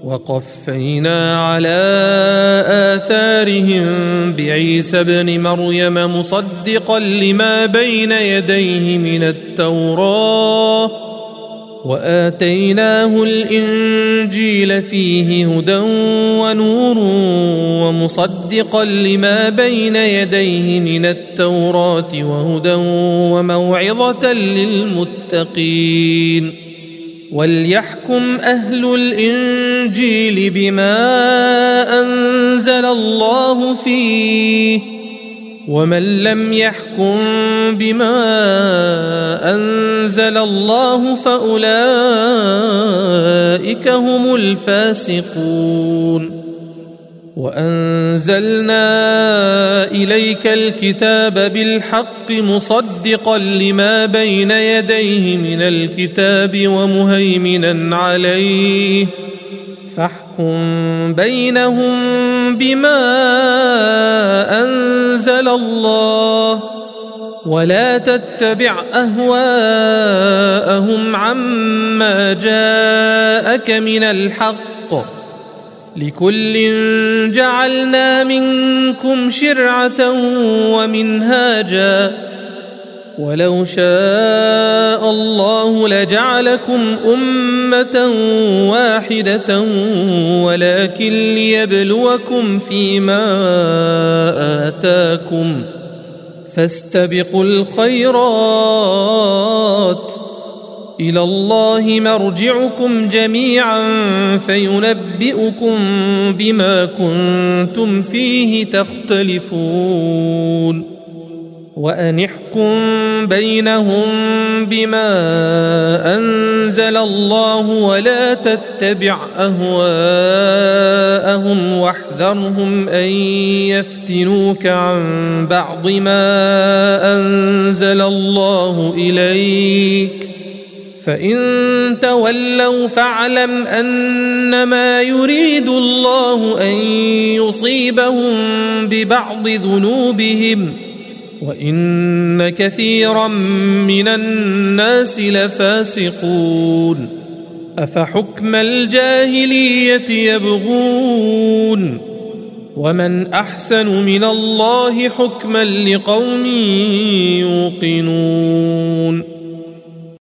وقفينا على آثارهم بعيسى ابن مريم مصدقا لما بين يديه من التوراة وآتيناه الإنجيل فيه هدى ونور ومصدقا لما بين يديه من التوراة وهدى وموعظة للمتقين وليحكم أهل الإنجيل بما أنزل الله فيه ومن لم يحكم بما أنزل الله فأولئك هم الفاسقون وأنزلنا إليك الكتاب بالحق مصدقا لما بين يديه من الكتاب ومهيمنا عليه فاحكم بينهم بما أنزل الله ولا تتبع أهواءهم عما جاءك من الحق لكل جعلنا منكم شرعة ومنهاجا ولو شاء الله لجعلكم أمة واحدة ولكن ليبلوكم فيما آتاكم فاستبقوا الخيرات إلى الله مرجعكم جميعا فينبئكم بما كنتم فيه تختلفون وأن احكم بينهم بما أنزل الله ولا تتبع أهواءهم واحذرهم أن يفتنوك عن بعض ما أنزل الله إليك فإن تولوا فاعلم أنما يريد الله أن يصيبهم ببعض ذنوبهم وإن كثيرا من الناس لفاسقون أفحكم الجاهلية يبغون ومن أحسن من الله حكما لقوم يوقنون